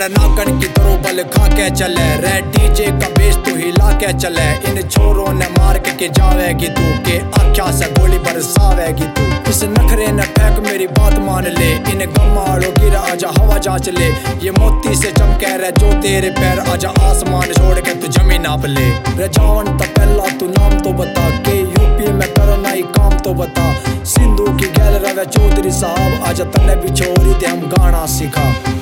तेरा नाकन की तरह बल खा के चले रे डीजे का बेस तो हिला के चले। इन छोरों ने मार के जावेगी तू के आख्या से गोली बरसावेगी तू। इस नखरे ने फेंक मेरी बात मान ले, इन गमाड़ों गिरा आजा हवा जांच ले। ये मोती से चमके रहे जो तेरे पैर, आजा आसमान छोड़ के तू जमीन नाप ले। रे जावन तो पहला तू नाम तो बता के यूपी में करना ही काम तो बता। सिंधु की गैल रवे चौधरी साहब, आजा तन्ने भी छोड़ी दे हम गाना सिखा।